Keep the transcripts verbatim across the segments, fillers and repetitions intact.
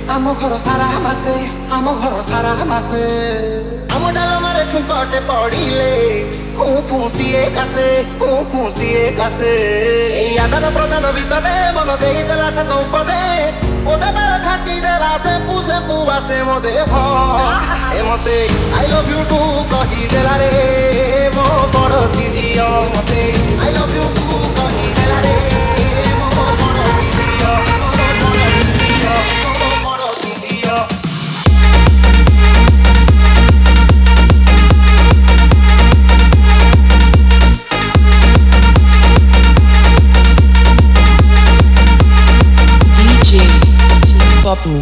ଆମ ଘର ସାରା ମାସେ ଆମ ଘର ସାରା ମାସେ ଆମ ଡାଲମାରେ ଛୁଙ୍କଟେ ପଡ଼ିଲେ ଫୁ ଫୁ ସିଏ କାସେ ଫୁ ଫୁ ସିଏ କାସେ ଏଇ ଆଦାନ ପ୍ରଦାନ ଭିତରେ ମନ ଦେଇଦେଲା ସେ ତୋ ଉପରେ ଓଦା ବେଳ ଛାଟି ଦେଲା ସେ ପୁଷେ ପୁବାସେ ମୋ ଦେହ ଏ ମତେ ଆଇ ଲଭ୍ ୟୁ ଟୁ କହିଦେଲା ରେ ମୋ ପଡ଼ୋଶୀ ଝିଅ ମତେ ଆଇ ଲଭ୍ ୟୁ ଟୁ କହିଦେଲା ରେ ମୋ ପଡ଼ୋଶୀ ଝିଅ ମୋ ପଡ଼ୋଶୀ ଝିଅ ମୋ ପଡ଼ୋଶୀ ଝିଅ Papu.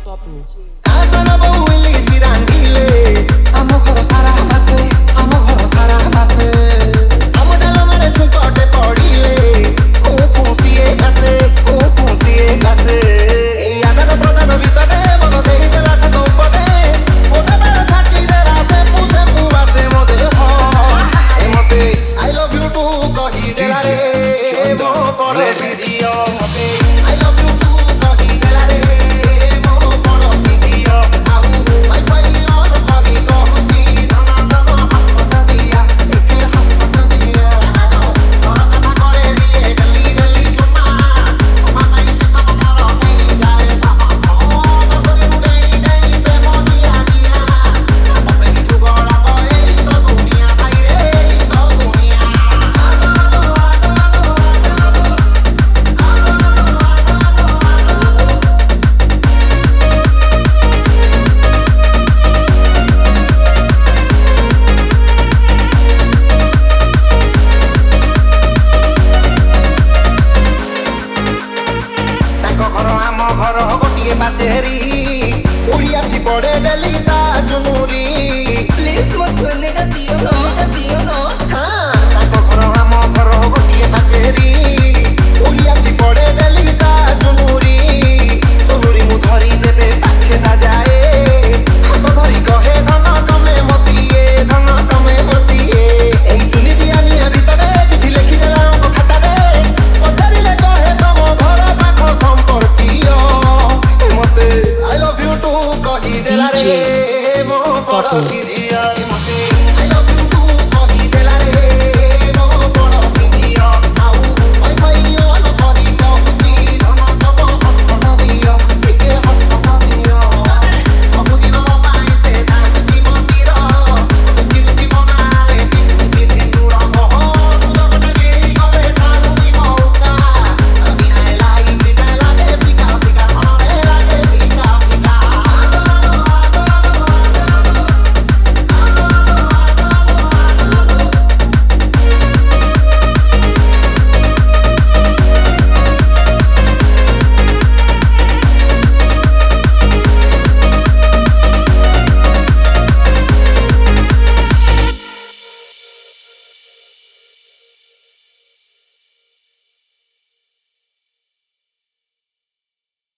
Asana bowili sirangile Amo khoro sara mase Amo khoro sara mase Amo dalomare chunkote podile Fu fu siye kase Fu fu siye kase Ei adana pradana vitare Mono deitela sa to upare Oda bela khati dela se puse puvase mo deho E mote I love you too kahi dela re Mo porosi dio mote I love you too kahi dela re D J Papu.